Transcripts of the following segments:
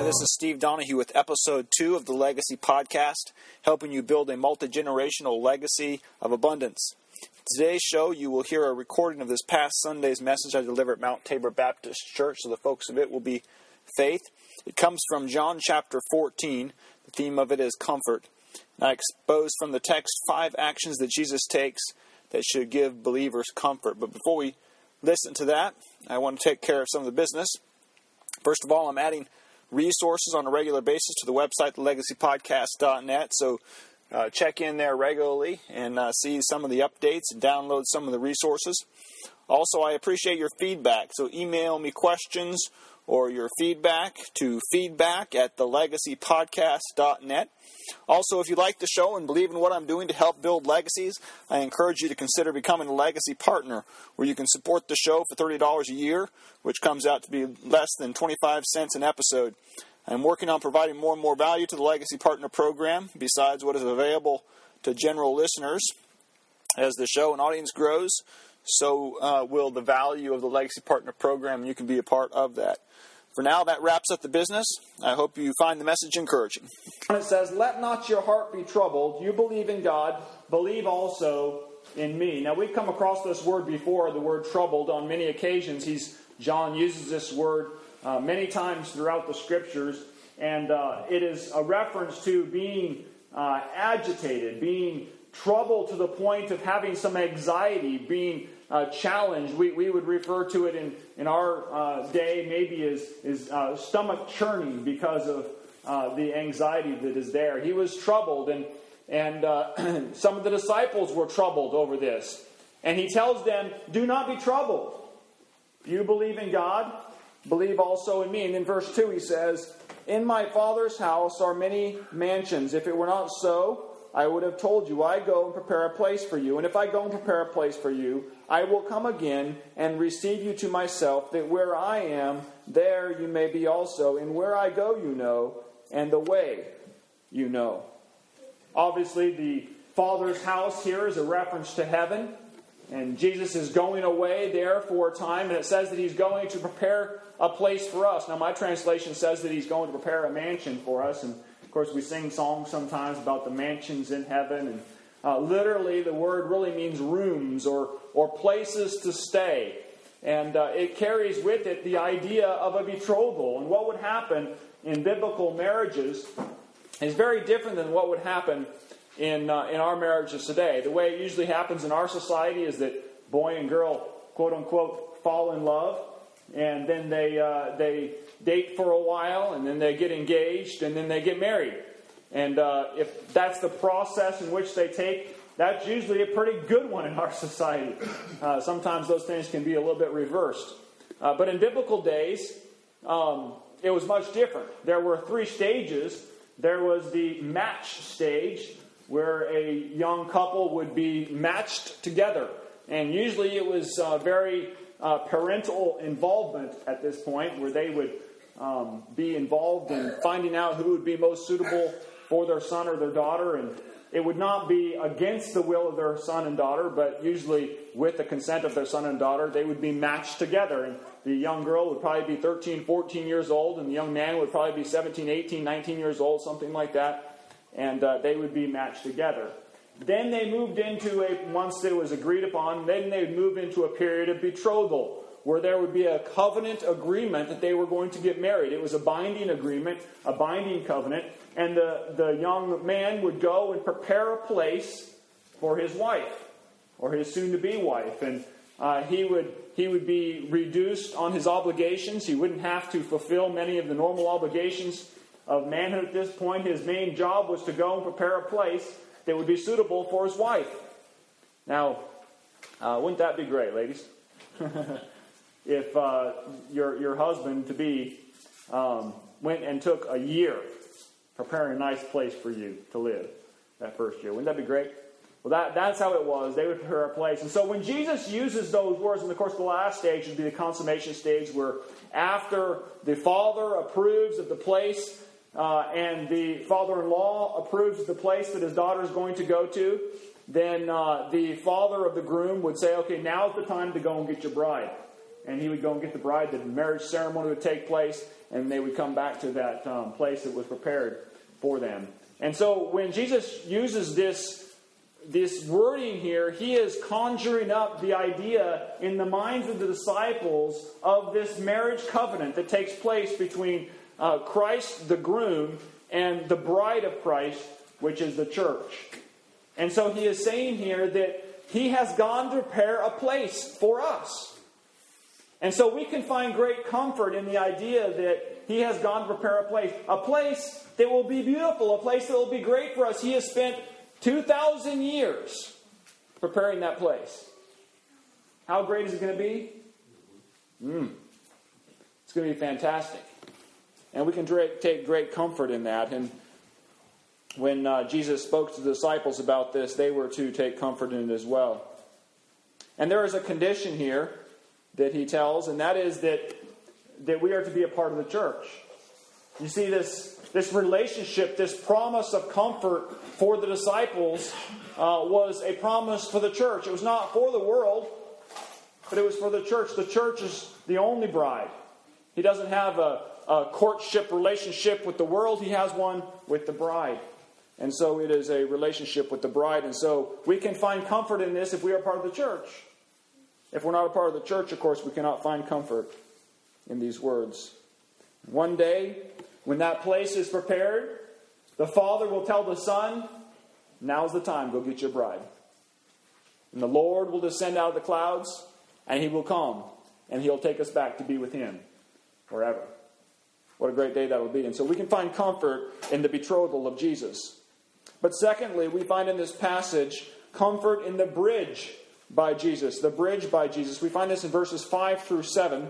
this is Steve Donahue with episode 2 of the Legacy Podcast, helping you build a multi-generational legacy of abundance. In today's show, you will hear a recording of this past Sunday's message I delivered at Mount Tabor Baptist Church, so the focus of it will be faith. It comes from John chapter 14. The theme of it is comfort. And I expose from the text 5 actions that Jesus takes that should give believers comfort. But before we listen to that, I want to take care of some of the business. First of all, I'm adding resources on a regular basis to the website, thelegacypodcast.net. So check in there regularly and see some of the updates and download some of the resources. Also, I appreciate your feedback. So email me questions or your feedback to feedback@thelegacypodcast.net. Also, if you like the show and believe in what I'm doing to help build legacies, I encourage you to consider becoming a legacy partner, where you can support the show for $30 a year, which comes out to be less than 25 cents an episode. I'm working on providing more and more value to the Legacy Partner Program, besides what is available to general listeners. As the show and audience grows, so will the value of the Legacy Partner Program, and you can be a part of that. For now, that wraps up the business. I hope you find the message encouraging. It says, "Let not your heart be troubled. You believe in God, believe also in me." Now, we've come across this word before, the word troubled, on many occasions. John uses this word many times throughout the Scriptures, and it is a reference to being agitated, being troubled to the point of having some anxiety, being challenged. We would refer to it in our day maybe as stomach churning because of the anxiety that is there. He was troubled, and some of the disciples were troubled over this. And he tells them, do not be troubled. You believe in God, believe also in me. And in verse 2 he says, in my Father's house are many mansions. If it were not so, I would have told you, I go and prepare a place for you. And if I go and prepare a place for you, I will come again and receive you to myself, that where I am, there you may be also. And where I go you know, and the way you know. Obviously, the Father's house here is a reference to heaven. And Jesus is going away there for a time, and it says that he's going to prepare a place for us. Now, my translation says that he's going to prepare a mansion for us, and of course, we sing songs sometimes about the mansions in heaven. And literally, the word really means rooms or places to stay. And it carries with it the idea of a betrothal. And what would happen in biblical marriages is very different than what would happen in our marriages today. The way it usually happens in our society is that boy and girl, quote unquote, fall in love. And then they date for a while, and then they get engaged, and then they get married. And if that's the process in which they take, that's usually a pretty good one in our society. Sometimes those things can be a little bit reversed. But in biblical days, it was much different. There were 3 stages. There was the match stage, where a young couple would be matched together. And usually it was very parental involvement at this point, where they would be involved in finding out who would be most suitable for their son or their daughter. And it would not be against the will of their son and daughter, but usually with the consent of their son and daughter, they would be matched together. And the young girl would probably be 13, 14 years old, and the young man would probably be 17, 18, 19 years old, something like that. And they would be matched together. Then they moved into once it was agreed upon, then they would move into a period of betrothal, where there would be a covenant agreement that they were going to get married. It was a binding agreement, a binding covenant, and the young man would go and prepare a place for his wife, or his soon-to-be wife. And he would be reduced on his obligations. He wouldn't have to fulfill many of the normal obligations of manhood at this point. His main job was to go and prepare a place that would be suitable for his wife. Now, wouldn't that be great, ladies? If your husband-to-be went and took a year preparing a nice place for you to live that first year. Wouldn't that be great? Well, that's how it was. They would prepare a place. And so when Jesus uses those words, and of course the last stage would be the consummation stage, where after the father approves of the place, and the father-in-law approves of the place that his daughter is going to go to, then the father of the groom would say, okay, now's the time to go and get your bride. And he would go and get the bride. The marriage ceremony would take place. and they would come back to that place that was prepared for them. And so when Jesus uses this wording here, he is conjuring up the idea in the minds of the disciples of this marriage covenant that takes place between Christ, the groom, and the bride of Christ, which is the church. And so he is saying here that he has gone to prepare a place for us. And so we can find great comfort in the idea that he has gone to prepare a place that will be beautiful, a place that will be great for us. He has spent 2,000 years preparing that place. How great is it going to be? It's going to be fantastic. And we can take great comfort in that. And when Jesus spoke to the disciples about this, they were to take comfort in it as well. And there is a condition here that he tells, and that is that we are to be a part of the church. You see, this relationship, this promise of comfort for the disciples was a promise for the church. It was not for the world, but it was for the church. The church is the only bride. He doesn't have a courtship relationship with the world. He has one with the bride. And so it is a relationship with the bride. And so we can find comfort in this if we are part of the church. If we're not a part of the church, of course, we cannot find comfort in these words. One day, when that place is prepared, the Father will tell the Son, now's the time, go get your bride. And the Lord will descend out of the clouds, and he will come, and he'll take us back to be with him forever. What a great day that will be. And so we can find comfort in the betrothal of Jesus. But secondly, we find in this passage comfort in the bridge by Jesus. The bridge by Jesus. We find this in verses 5 through 7.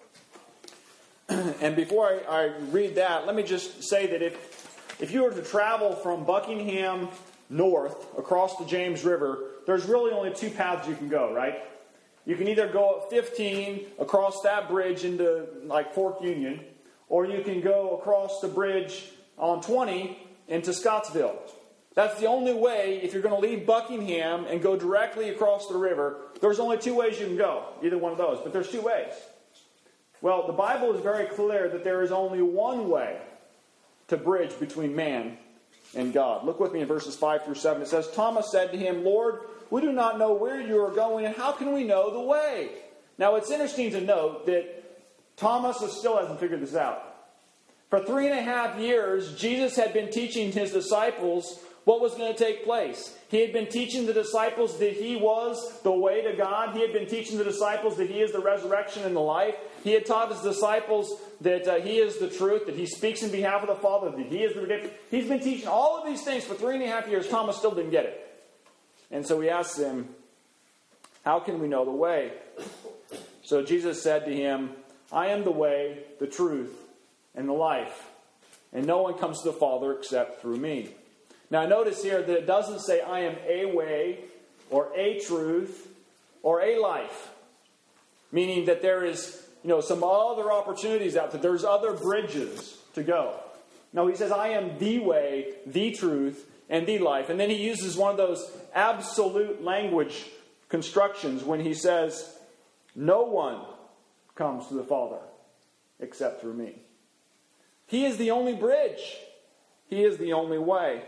And before I read that, let me just say that if you were to travel from Buckingham north across the James River, there's really only two paths you can go, right? You can either go up 15 across that bridge into like Fork Union, or you can go across the bridge on 20 into Scottsville. That's the only way, if you're going to leave Buckingham and go directly across the river, there's only two ways you can go, either one of those, but there's two ways. Well, the Bible is very clear that there is only one way to bridge between man and God. Look with me in verses 5 through 7. It says, Thomas said to him, Lord, we do not know where you are going, and how can we know the way? Now, it's interesting to note that Thomas still hasn't figured this out. For 3.5 years, Jesus had been teaching his disciples what was going to take place. He had been teaching the disciples that he was the way to God. He had been teaching the disciples that he is the resurrection and the life. He had taught his disciples that he is the truth, that he speaks in behalf of the Father, that he is the redemption. He's been teaching all of these things for 3.5 years. Thomas still didn't get it. And so he asks him, how can we know the way? So Jesus said to him, I am the way, the truth, and the life. And no one comes to the Father except through me. Now notice here that it doesn't say I am a way or a truth or a life. Meaning that there is, some other opportunities out there. There's other bridges to go. No, he says I am the way, the truth, and the life. And then he uses one of those absolute language constructions when he says, no one comes to the Father except through me. He is the only bridge. He is the only way.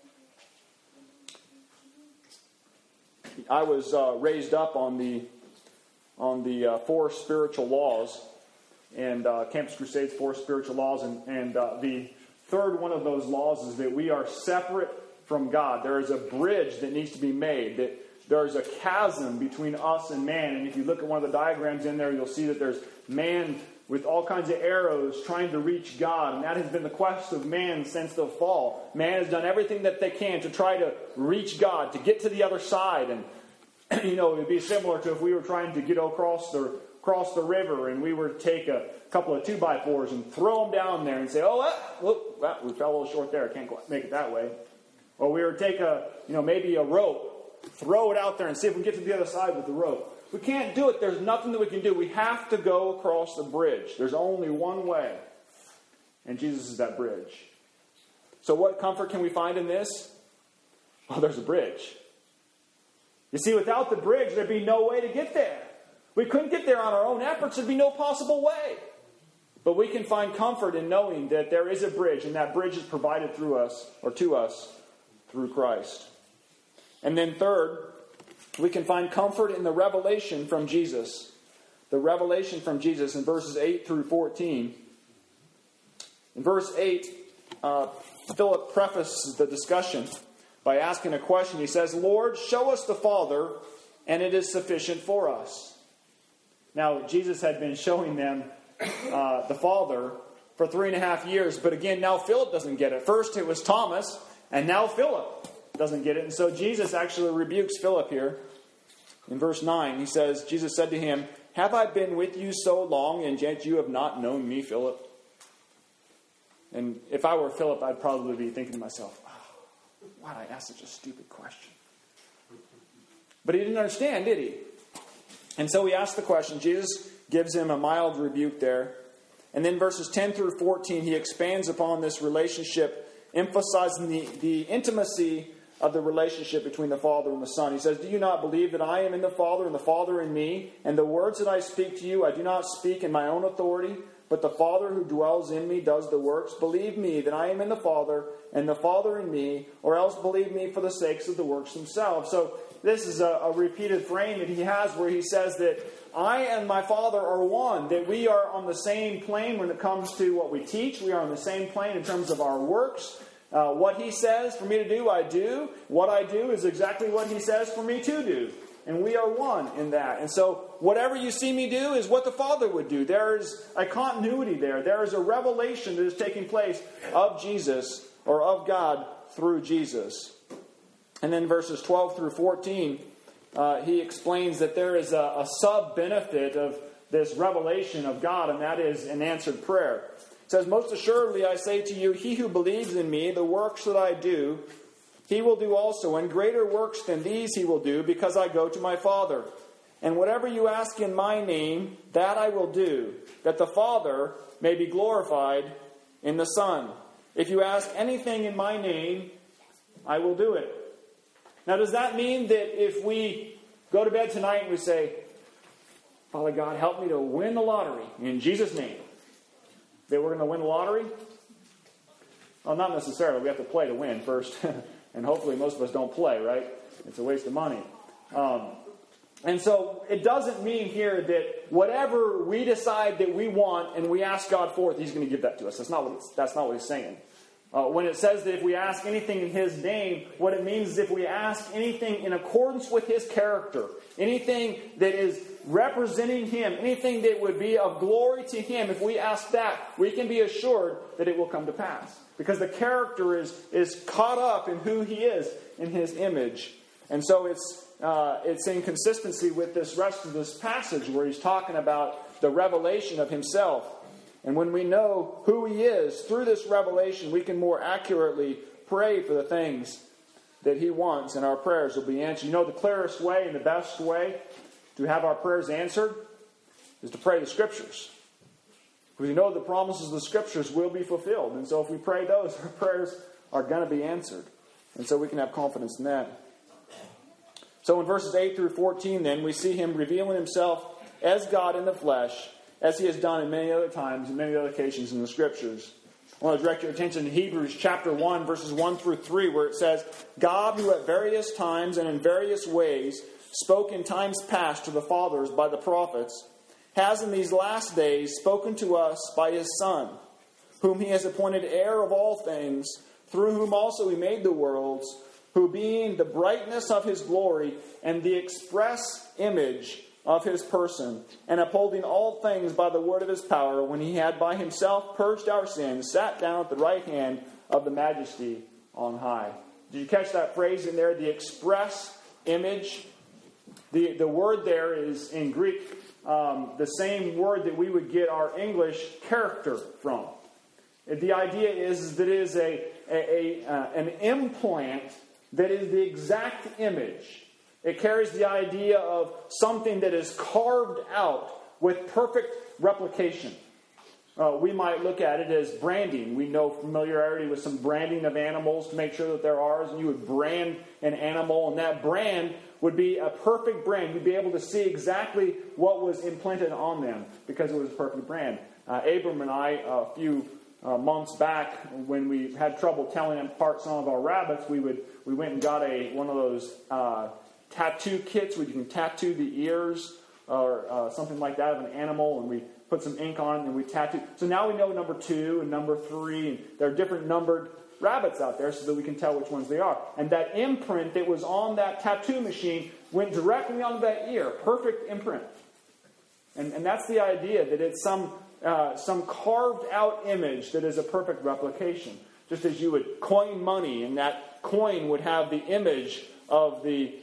I was raised up on the four spiritual laws, and Campus Crusade's four spiritual laws, and the third one of those laws is that we are separate from God. There is a bridge that needs to be made, that there is a chasm between us and man. And if you look at one of the diagrams in there, you'll see that there's man with all kinds of arrows trying to reach God. And that has been the quest of man since the fall. Man has done everything that they can to try to reach God, to get to the other side. And, it would be similar to if we were trying to get across the river and we were to take a couple of 2x4s and throw them down there and say, we fell a little short there. Can't quite make it that way. Or we were to take maybe a rope, throw it out there and see if we can get to the other side with the rope. We can't do it. There's nothing that we can do. We have to go across the bridge. There's only one way. And Jesus is that bridge. So what comfort can we find in this? Well, there's a bridge. You see, without the bridge, there'd be no way to get there. We couldn't get there on our own efforts. There'd be no possible way. But we can find comfort in knowing that there is a bridge, and that bridge is provided through us, or to us, through Christ. And then third, we can find comfort in the revelation from Jesus. The revelation from Jesus in verses 8 through 14. In verse 8, Philip prefaces the discussion by asking a question. He says, Lord, show us the Father, and it is sufficient for us. Now, Jesus had been showing them the Father for 3.5 years. But again, now Philip doesn't get it. First it was Thomas, and now Philip doesn't get it. And so Jesus actually rebukes Philip here. In verse 9, he says, Jesus said to him, have I been with you so long, and yet you have not known me, Philip? And if I were Philip, I'd probably be thinking to myself, oh, why did I ask such a stupid question? But he didn't understand, did he? And so he asked the question. Jesus gives him a mild rebuke there. And then verses 10 through 14, he expands upon this relationship, emphasizing the intimacy of the relationship between the Father and the Son. He says, do you not believe that I am in the Father and the Father in me? And the words that I speak to you, I do not speak in my own authority, but the Father who dwells in me does the works. Believe me that I am in the Father and the Father in me, or else believe me for the sakes of the works themselves. So this is a repeated frame that he has where he says that I and my Father are one, that we are on the same plane when it comes to what we teach. We are on the same plane in terms of our works. What he says for me to do, I do. What I do is exactly what he says for me to do. And we are one in that. And so whatever you see me do is what the Father would do. There is a continuity there. There is a revelation that is taking place of Jesus, or of God, through Jesus. And then verses 12 through 14, he explains that there is a sub-benefit of this revelation of God, and that is an answered prayer. It says, most assuredly I say to you, he who believes in me, the works that I do, he will do also, and greater works than these he will do, because I go to my Father. And whatever you ask in my name, that I will do, that the Father may be glorified in the Son. If you ask anything in my name, I will do it. Now, does that mean that if we go to bed tonight and we say, Father God, help me to win the lottery in Jesus' name, that we're going to win the lottery? Well, not necessarily. We have to play to win first. And hopefully most of us don't play, right? It's a waste of money. And so it doesn't mean here that whatever we decide that we want and we ask God for it, He's going to give that to us. That's not what He's saying. When it says that if we ask anything in His name, what it means is if we ask anything in accordance with His character, anything that is representing Him, anything that would be of glory to Him, if we ask that, we can be assured that it will come to pass. Because the character is caught up in who He is, in His image. And so it's in consistency with this rest of this passage where he's talking about the revelation of Himself. And when we know who He is, through this revelation, we can more accurately pray for the things that He wants, and our prayers will be answered. You know, the clearest way and the best way to have our prayers answered is to pray the Scriptures. Because we know the promises of the Scriptures will be fulfilled. And so if we pray those, our prayers are going to be answered. And so we can have confidence in that. So in verses 8 through 14 then, we see Him revealing Himself as God in the flesh, as He has done in many other times, and many other occasions in the Scriptures. I want to direct your attention to Hebrews chapter 1, verses 1 through 3, where it says, God, who at various times and in various ways spoke in times past to the fathers by the prophets, has in these last days spoken to us by His Son, whom He has appointed heir of all things, through whom also He made the worlds, who being the brightness of His glory and the express image of His person, and upholding all things by the word of His power, when He had by Himself purged our sins, sat down at the right hand of the Majesty on high. Did you catch that phrase in there? The express image. The word there is in Greek the same word that we would get our English character from. The idea is that it is an implant that is the exact image. It carries the idea of something that is carved out with perfect replication. We might look at it as branding. We know familiarity with some branding of animals to make sure that they're ours. And you would brand an animal, and that brand would be a perfect brand. You'd be able to see exactly what was implanted on them because it was a perfect brand. Abram and I, a few months back, when we had trouble telling apart some of our rabbits, we went and got one of those tattoo kits where you can tattoo the ears or something like that of an animal, and we put some ink on it and we tattooed. So now we know number 2 and number 3, and there are different numbered rabbits out there so that we can tell which ones they are. And that imprint that was on that tattoo machine went directly onto that ear. Perfect imprint. And that's the idea, that it's some carved out image that is a perfect replication. Just as you would coin money, and that coin would have the image of the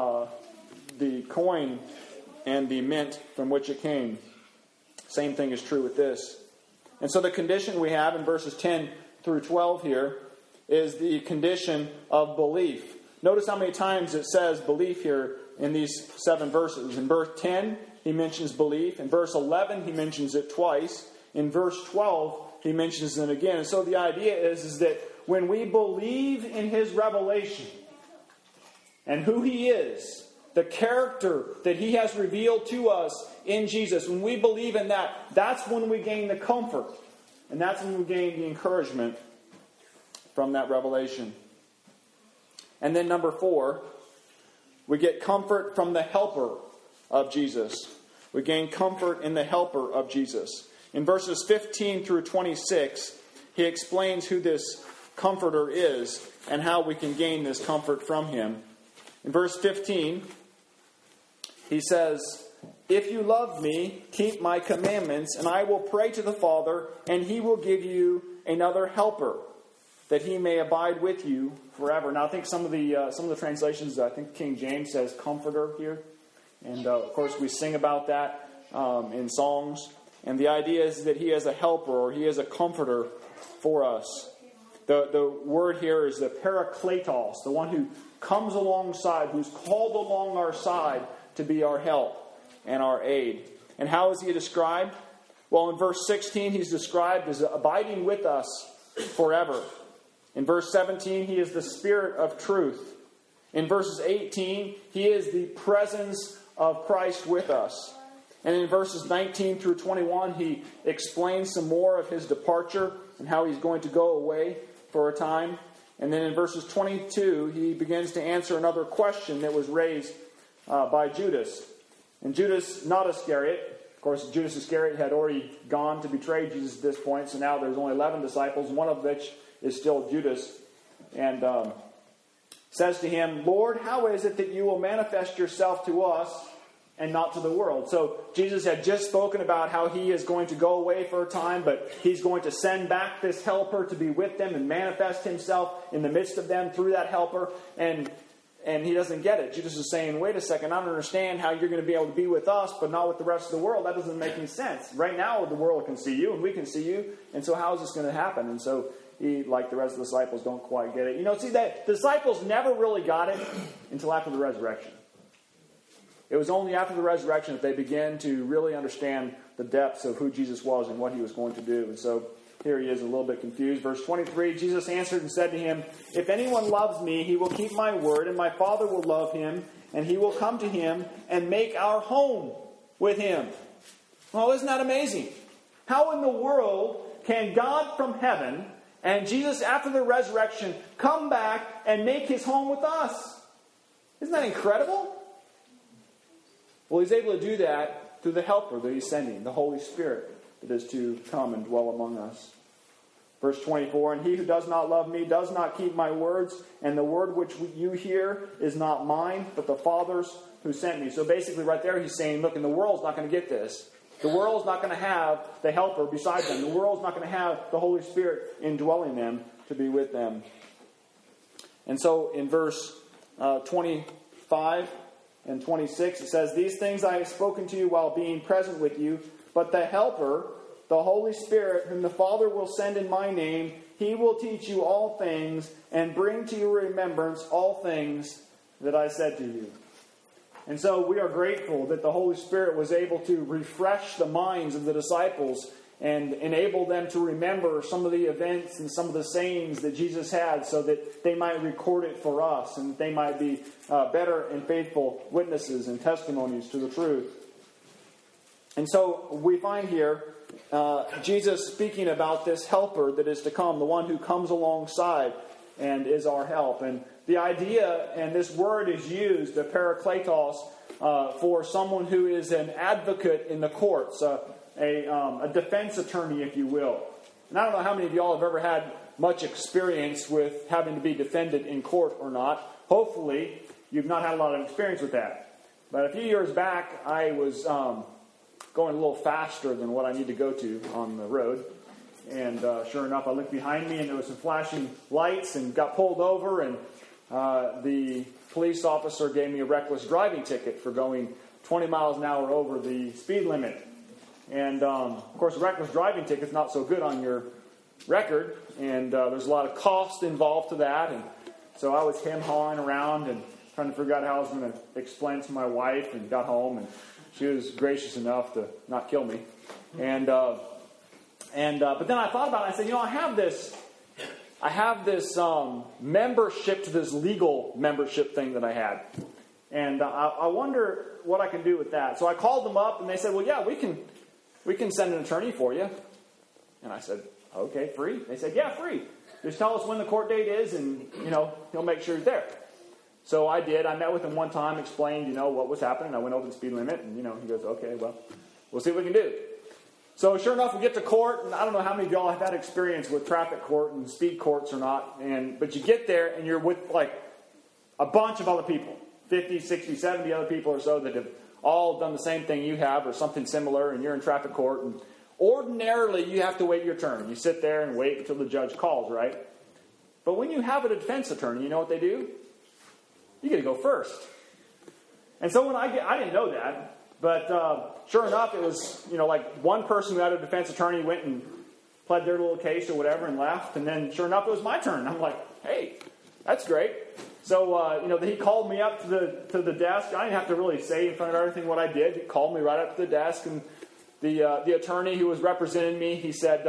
coin and the mint from which it came. Same thing is true with this. And so the condition we have in verses 10 through 12 here is the condition of belief. Notice how many times it says belief here in these 7 verses. In verse 10, he mentions belief. In verse 11, he mentions it twice. In verse 12, he mentions it again. And so the idea is that when we believe in his revelation and who he is, the character that he has revealed to us in Jesus, when we believe in that, that's when we gain the comfort. And that's when we gain the encouragement from that revelation. And then number 4, we get comfort from the helper of Jesus. We gain comfort in the helper of Jesus. In verses 15 through 26, he explains who this comforter is and how we can gain this comfort from him. In verse 15, he says, "If you love me, keep my commandments, and I will pray to the Father, and he will give you another helper, that he may abide with you forever." Now, I think some of the translations, I think King James says comforter here. And, of course, we sing about that in songs. And the idea is that he is a helper, or he is a comforter for us. The word here is the parakletos, the one who comes alongside, who's called along our side to be our help and our aid. And how is he described? Well, in verse 16, he's described as abiding with us forever. In verse 17, he is the Spirit of truth. In verses 18, he is the presence of Christ with us. And in verses 19 through 21, he explains some more of his departure and how he's going to go away for a time. And then in verses 22, he begins to answer another question that was raised by Judas. And Judas, not Iscariot. Of course, Judas Iscariot had already gone to betray Jesus at this point, so now there's only 11 disciples, one of which is still Judas. And says to him, "Lord, how is it that you will manifest yourself to us and not to the world?" So Jesus had just spoken about how he is going to go away for a time, but he's going to send back this helper to be with them and manifest himself in the midst of them through that helper. And he doesn't get it. Judas is saying, wait a second, I don't understand how you're going to be able to be with us, but not with the rest of the world. That doesn't make any sense. Right now, the world can see you, and we can see you. And so how is this going to happen? And so he, like the rest of the disciples, don't quite get it. You know, see, the disciples never really got it until after the resurrection. It was only after the resurrection that they began to really understand the depths of who Jesus was and what he was going to do. And so here he is a little bit confused. Verse 23, Jesus answered and said to him, "If anyone loves me, he will keep my word, and my Father will love him, and he will come to him and make our home with him." Well, isn't that amazing? How in the world can God from heaven and Jesus after the resurrection come back and make his home with us? Isn't that incredible? Well, he's able to do that through the helper that he's sending, the Holy Spirit that is to come and dwell among us. Verse 24, "And he who does not love me does not keep my words, and the word which you hear is not mine, but the Father's who sent me." So basically right there he's saying, look, and the world's not going to get this. The world's not going to have the helper beside them. The world's not going to have the Holy Spirit indwelling them to be with them. And so in verse 25 and 26 it says, "These things I have spoken to you while being present with you, but the Helper, the Holy Spirit, whom the Father will send in my name, he will teach you all things and bring to your remembrance all things that I said to you." And so we are grateful that the Holy Spirit was able to refresh the minds of the disciples and enable them to remember some of the events and some of the sayings that Jesus had so that they might record it for us and they might be better and faithful witnesses and testimonies to the truth. And so we find here Jesus speaking about this helper that is to come, the one who comes alongside and is our help. And the idea, and this word is used, the parakletos, for someone who is an advocate in the courts, a defense attorney, if you will. And I don't know how many of y'all have ever had much experience with having to be defended in court or not. Hopefully, you've not had a lot of experience with that. But a few years back, I was going a little faster than what I need to go to on the road. And sure enough, I looked behind me and there was some flashing lights and got pulled over. And the police officer gave me a reckless driving ticket for going 20 miles an hour over the speed limit. And, of course, a reckless driving ticket's not so good on your record. And there's a lot of cost involved to that. And so I was hem-hawing around and trying to figure out how I was going to explain to my wife, and got home. And she was gracious enough to not kill me. But then I thought about it. I said, I have this membership to this legal membership thing that I had. And I wonder what I can do with that. So I called them up, and they said, well, yeah, we can send an attorney for you. And I said, okay, free? They said, yeah, free. Just tell us when the court date is, and, he'll make sure he's there. So I did. I met with him one time, explained, what was happening. I went over the speed limit, and, he goes, okay, well, we'll see what we can do. So sure enough, we get to court, and I don't know how many of y'all have had experience with traffic court and speed courts or not, but you get there, and you're with, a bunch of other people, 50, 60, 70 other people or so that have all done the same thing you have or something similar, and you're in traffic court. And ordinarily, you have to wait your turn. You sit there and wait until the judge calls, right? But when you have a defense attorney, you know what they do? You get to go first. And so I didn't know that. But sure enough, it was, one person who had a defense attorney went and pled their little case or whatever and left. And then sure enough, it was my turn. I'm like, hey, that's great. So, he called me up to the desk. I didn't have to really say in front of everything what I did. He called me right up to the desk. And the attorney who was representing me, he said,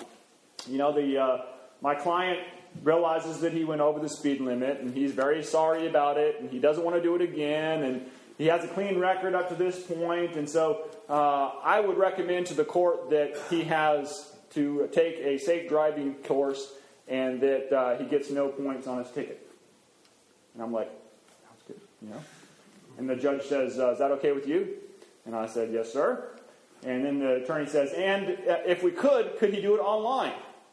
my client realizes that he went over the speed limit, and he's very sorry about it, and he doesn't want to do it again, and he has a clean record up to this point, and so I would recommend to the court that he has to take a safe driving course and that he gets no points on his ticket. And I'm like, sounds good, And the judge says, is that okay with you? And I said, yes, sir. And then the attorney says, and if we could he do it online?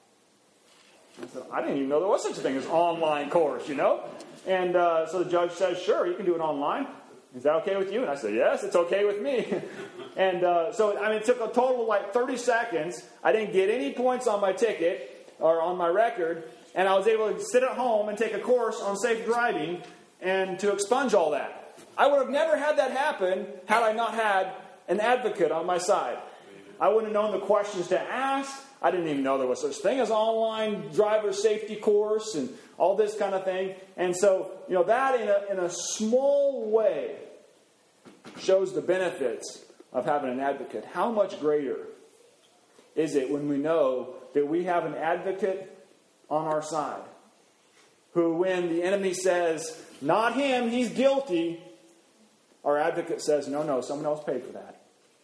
I said, I didn't even know there was such a thing as online course, And so the judge says, sure, you can do it online. Is that okay with you? And I said, yes, it's okay with me. And it took a total of 30 seconds. I didn't get any points on my ticket or on my record. And I was able to sit at home and take a course on safe driving and to expunge all that. I would have never had that happen had I not had an advocate on my side. I wouldn't have known the questions to ask. I didn't even know there was such thing as online driver safety course and all this kind of thing. And so, that in a small way shows the benefits of having an advocate. How much greater is it when we know that we have an advocate on our side who, when the enemy says, not him, he's guilty, our advocate says, no, someone else paid for that.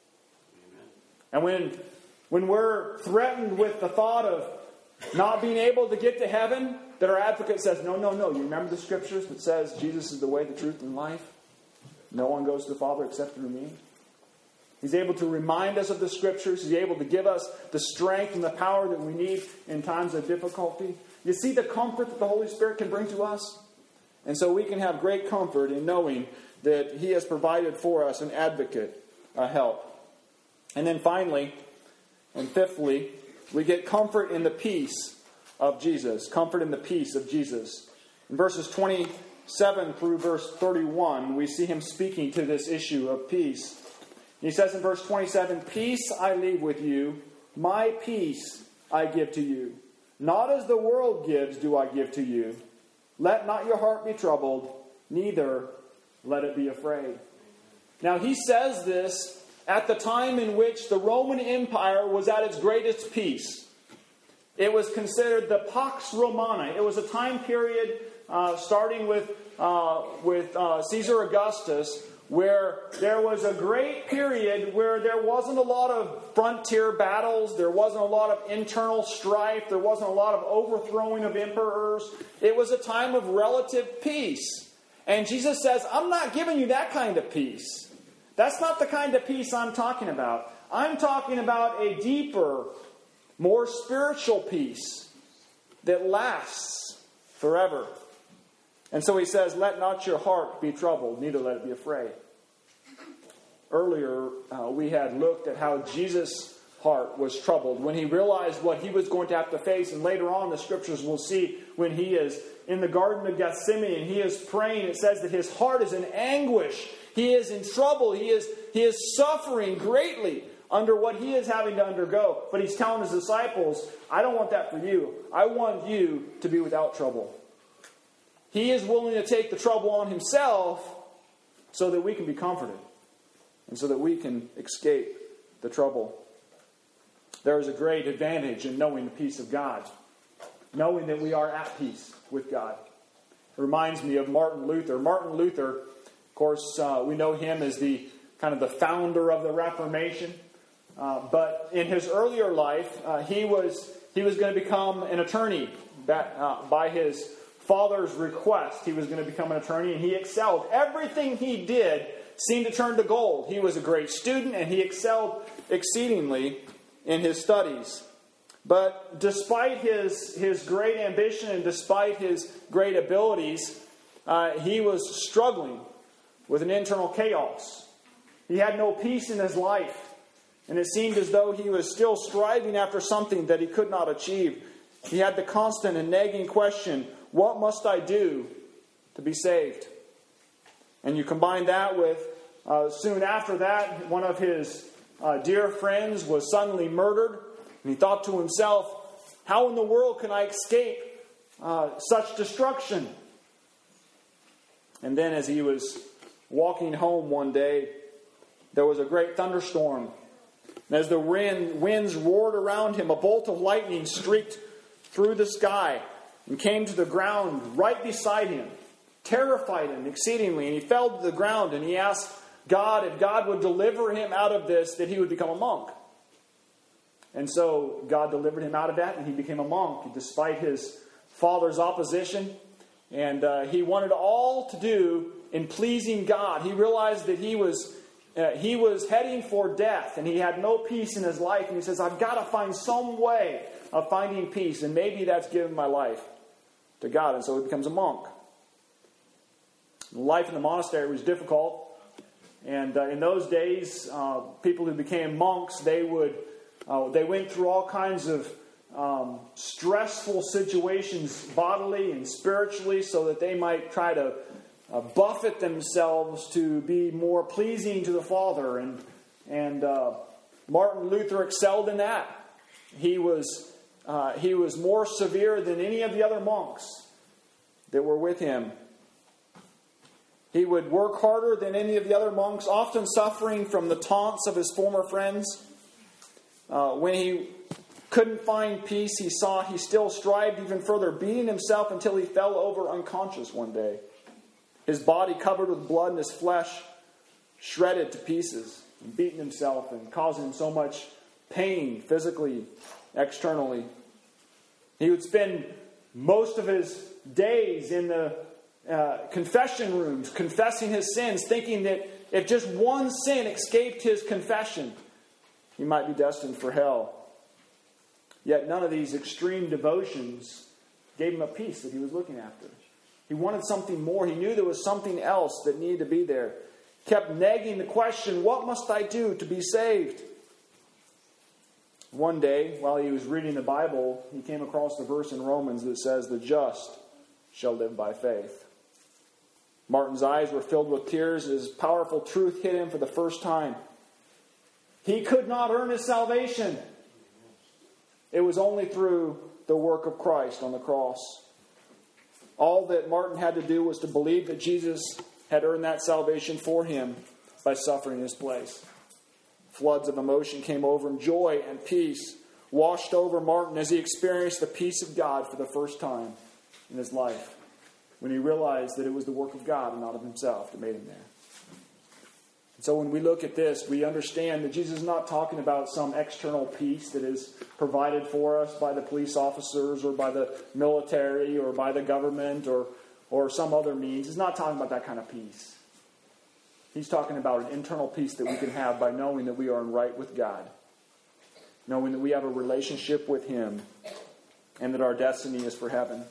Amen. And when we're threatened with the thought of not being able to get to heaven, that our advocate says, no. You remember the scriptures that says Jesus is the way, the truth, and life? No one goes to the Father except through me. He's able to remind us of the scriptures. He's able to give us the strength and the power that we need in times of difficulty. You see the comfort that the Holy Spirit can bring to us? And so we can have great comfort in knowing that He has provided for us an advocate, a help. And then finally, and fifthly, we get comfort in the peace of Jesus. Comfort in the peace of Jesus. In verses 27 through verse 31, we see Him speaking to this issue of peace. He says in verse 27, peace I leave with you, my peace I give to you. Not as the world gives do I give to you. Let not your heart be troubled, neither let it be afraid. Now he says this at the time in which the Roman Empire was at its greatest peace. It was considered the Pax Romana. It was a time period starting with Caesar Augustus, where there was a great period where there wasn't a lot of frontier battles, there wasn't a lot of internal strife, there wasn't a lot of overthrowing of emperors. It was a time of relative peace. And Jesus says, I'm not giving you that kind of peace. That's not the kind of peace I'm talking about. I'm talking about a deeper, more spiritual peace that lasts forever. And so he says, let not your heart be troubled, neither let it be afraid. Earlier, we had looked at how Jesus' heart was troubled when he realized what he was going to have to face. And later on, the scriptures will see when he is in the Garden of Gethsemane and he is praying, it says that his heart is in anguish. He is in trouble. He is suffering greatly under what he is having to undergo. But he's telling his disciples, I don't want that for you. I want you to be without trouble. He is willing to take the trouble on himself so that we can be comforted and so that we can escape the trouble. There is a great advantage in knowing the peace of God, knowing that we are at peace with God. It reminds me of Martin Luther. Martin Luther, of course, we know him as the kind of the founder of the Reformation. But in his earlier life, he was going to become an attorney by his father's request. He was going to become an attorney, and he excelled. Everything he did seemed to turn to gold. He was a great student, and he excelled exceedingly in his studies. But despite his great ambition and despite his great abilities, he was struggling with an internal chaos. He had no peace in his life, and it seemed as though he was still striving after something that he could not achieve. He had the constant and nagging question, what must I do to be saved? And you combine that with, soon after that, one of his dear friends was suddenly murdered. And he thought to himself, how in the world can I escape such destruction? And then as he was walking home one day, there was a great thunderstorm. And as the winds roared around him, a bolt of lightning streaked through the sky and came to the ground right beside him, terrified him exceedingly. And he fell to the ground and he asked God if God would deliver him out of this, that he would become a monk. And so God delivered him out of that and he became a monk despite his father's opposition. And he wanted all to do in pleasing God. He realized that he was heading for death and he had no peace in his life. And he says, I've got to find some way of finding peace. And maybe that's giving my life to God. And so he becomes a monk. Life in the monastery was difficult. And in those days, people who became monks, they went through all kinds of stressful situations bodily and spiritually so that they might try to buffet themselves to be more pleasing to the Father. And Martin Luther excelled in that. He was more severe than any of the other monks that were with him. He would work harder than any of the other monks, often suffering from the taunts of his former friends. When he couldn't find peace, he still strived even further, beating himself until he fell over unconscious one day. His body covered with blood and his flesh shredded to pieces, and beating himself and causing him so much pain physically, externally. He would spend most of his days in the confession rooms, confessing his sins, thinking that if just one sin escaped his confession, he might be destined for hell. Yet none of these extreme devotions gave him a peace that he was looking after. He wanted something more. He knew there was something else that needed to be there. Kept nagging the question, what must I do to be saved? One day, while he was reading the Bible, he came across the verse in Romans that says, the just shall live by faith. Martin's eyes were filled with tears as powerful truth hit him for the first time. He could not earn his salvation. It was only through the work of Christ on the cross. All that Martin had to do was to believe that Jesus had earned that salvation for him by suffering in his place. Floods of emotion came over him. Joy and peace washed over Martin as he experienced the peace of God for the first time in his life, when he realized that it was the work of God and not of himself that made him there. So when we look at this, we understand that Jesus is not talking about some external peace that is provided for us by the police officers or by the military or by the government or some other means. He's not talking about that kind of peace. He's talking about an internal peace that we can have by knowing that we are in right with God, knowing that we have a relationship with Him, and that our destiny is for heaven.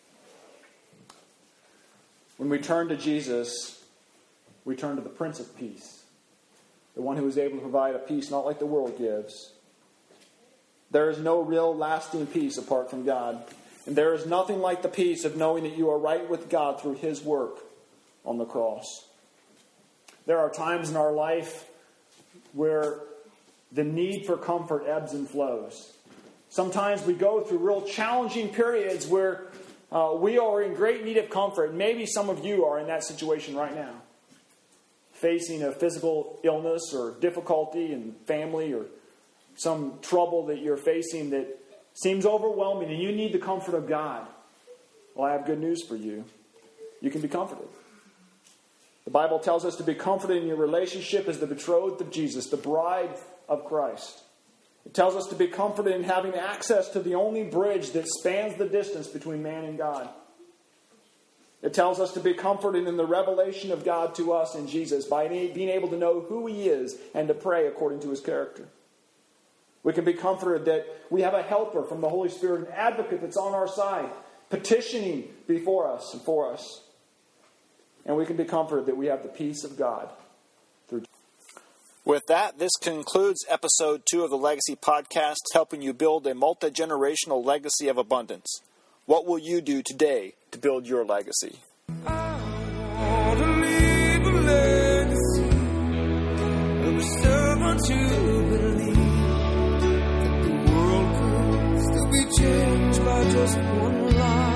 When we turn to Jesus, we turn to the Prince of Peace, the one who is able to provide a peace not like the world gives. There is no real lasting peace apart from God. And there is nothing like the peace of knowing that you are right with God through His work on the cross. There are times in our life where the need for comfort ebbs and flows. Sometimes we go through real challenging periods where we are in great need of comfort. Maybe some of you are in that situation right now, facing a physical illness or difficulty in family or some trouble that you're facing that seems overwhelming and you need the comfort of God. Well, I have good news for you. You can be comforted. The Bible tells us to be comforted in your relationship as the betrothed of Jesus, the bride of Christ. It tells us to be comforted in having access to the only bridge that spans the distance between man and God. It tells us to be comforted in the revelation of God to us in Jesus by being able to know who He is and to pray according to His character. We can be comforted that we have a helper from the Holy Spirit, an advocate that's on our side, petitioning before us and for us. And we can be comforted that we have the peace of God through Jesus. With that, this concludes episode 2 of the Legacy Podcast, helping you build a multi-generational legacy of abundance. What will you do today to build your legacy? I want to leave a legacy of a servant to believe that the world could still be changed by just one line.